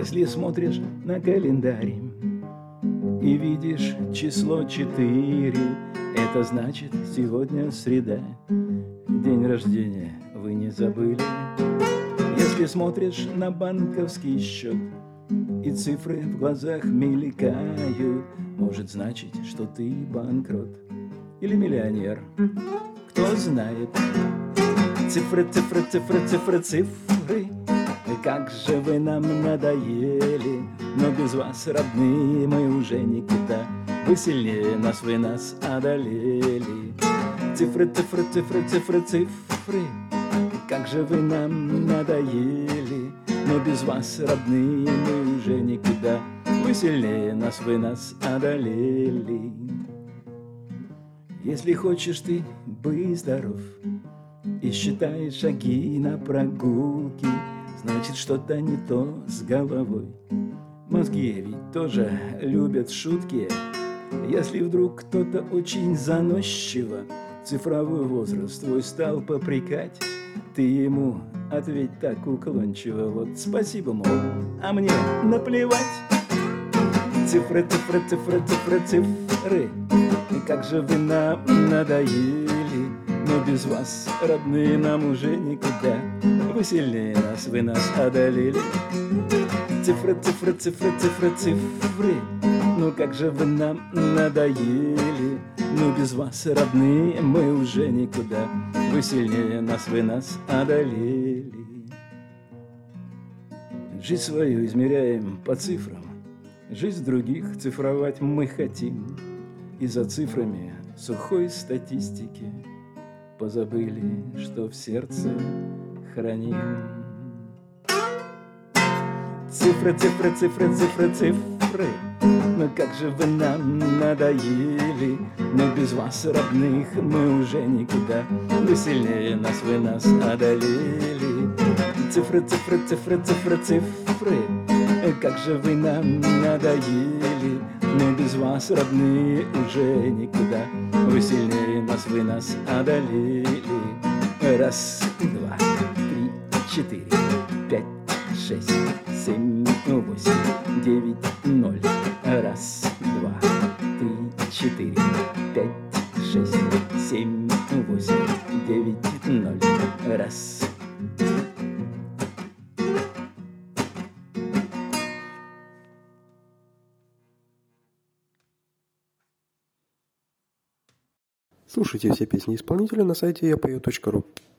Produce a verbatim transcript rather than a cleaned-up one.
Если смотришь на календарь и видишь число четыре, это значит, сегодня среда, день рождения вы не забыли. Если смотришь на банковский счет и цифры в глазах мелькают, может значить, что ты банкрот или миллионер, кто знает. Цифры, цифры, цифры, цифры, цифры, как же вы нам надоели, но без вас, родные, мы уже никуда. Вы сильнее нас, вы нас одолели. Цифры, цифры, цифры, цифры, цифры, как же вы нам надоели, но без вас, родные, мы уже никуда. Вы сильнее нас, вы нас одолели. Если хочешь ты быть здоров и считай шаги на прогулке, значит, что-то не то с головой. Мозги ведь тоже любят шутки. Если вдруг кто-то очень заносчиво цифровой возраст твой стал попрекать, ты ему ответь так уклончиво: вот спасибо, мол, а мне наплевать. Цифры, цифры, цифры, цифры, цифры, как же вы нам надоели, но без вас, родные, нам уже никуда. Вы сильнее нас, вы нас одолели. Цифры, цифры, цифры, цифры, цифры, ну как же вы нам надоели, но без вас, родные, мы уже никуда. Вы сильнее нас, вы нас одолели. Жизнь свою измеряем по цифрам, жизнь других цифровать мы хотим, и за цифрами сухой статистики позабыли, что в сердце храним. Цифры, цифры, цифры, цифры, цифры, но как же вы нам надоели, но без вас, родных, мы уже никуда. Вы сильнее нас, вы нас одолели. Цифры, цифры, цифры, цифры, цифры, как же вы нам надоели, но без вас, родные, уже никуда. Вы сильнее нас, вы нас одолели. Раз, два, три, четыре, пять, шесть, семь, восемь, девять, ноль. Раз, два, три, четыре, пять, шесть, семь, восемь, девять, ноль. Раз. Слушайте все песни исполнителя на сайте я пою точка ру.